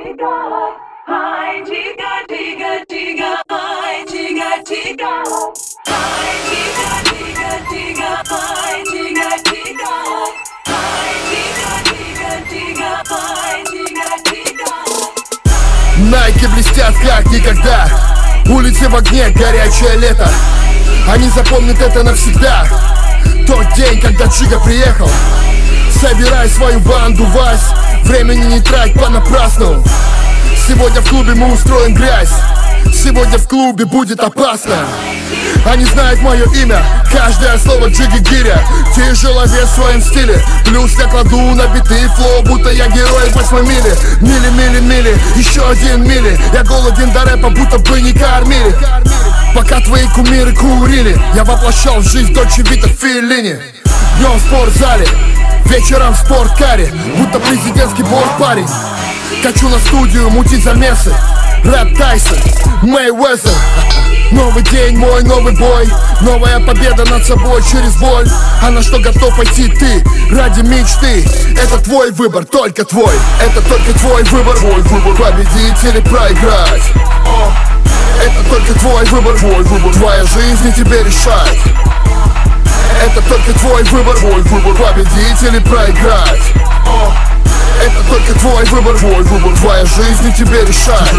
Найки блестят как никогда. Улицы в огне, горячее лето. Они запомнят это навсегда. Тот день, когда Джига приехал. Собирай свою банду, Вась. Времени не трать понапрасну. Сегодня в клубе мы устроим грязь. Сегодня в клубе будет опасно. Они знают мое имя, каждое слово Джиги Гиря. Тяжеловес в своем стиле. Плюс я кладу на биты флоу, будто я герой 8 мили. Мили, еще один мили. Я голоден до рэпа, будто бы не кормили. Пока твои кумиры курили, я воплощал в жизнь Дольче Вита Феллини. Днем в спортзале, вечером в спорткаре, будто президентский борт-парень. Качу на студию, мутить замесы. Рэп Тайсон, Мэйвезер. Новый день, мой новый бой. Новая победа над собой через боль. А на что готов пойти ты ради мечты? Это твой выбор, только твой. Это только твой выбор. Победить или проиграть. Это только твой выбор. Твоя жизнь и тебе решать. Это только твой выбор. Победить или проиграть. Это только твой выбор. Твоя жизнь и тебе решать.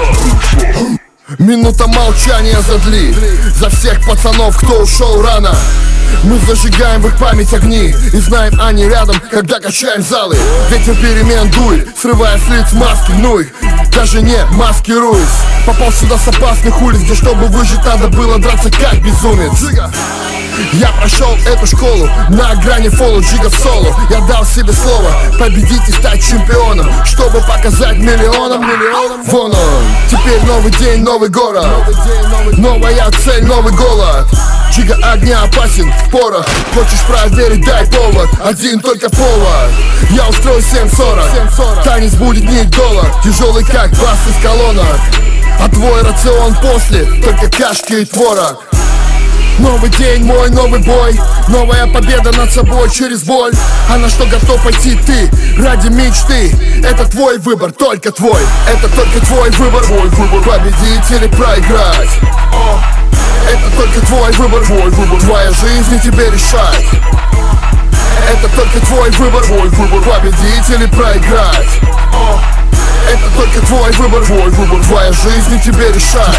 Минута молчания за Дли. За всех пацанов, кто ушел рано. Мы зажигаем в их память огни и знаем, они рядом, когда качаем залы. Ветер перемен дует, срывая с лиц маски, ну их. Даже не маскируюсь. Попал сюда с опасных улиц, где чтобы выжить надо было драться как безумец. Я прошел эту школу на грани фоллоу, Джига в соло. Я дал себе слово победить и стать чемпионом, чтобы показать миллионам. Вон он, теперь новый день, новый город. Новая цель, новый голод. Джига огня опасен, порох. Хочешь проверить, дай повод. Один только повод. Я устрою 7:40. Танец будет не доллар. Тяжелый как бас из колонок. А твой рацион после только кашки и творог. Новый день, мой новый бой. Новая победа над собой через боль. А на что готов пойти ты ради мечты? Это твой выбор, только твой. Это только твой выбор. Победить или проиграть. Это только твой выбор. Твоя жизнь и тебе решать. Это только твой выбор. Победить или проиграть. Это только твой выбор. Твоя жизнь и тебе решать.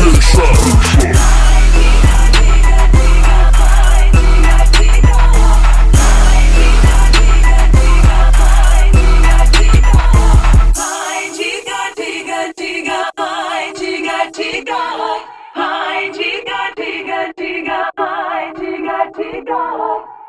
Hi, Giga, Giga, Giga, hi, Giga, Giga.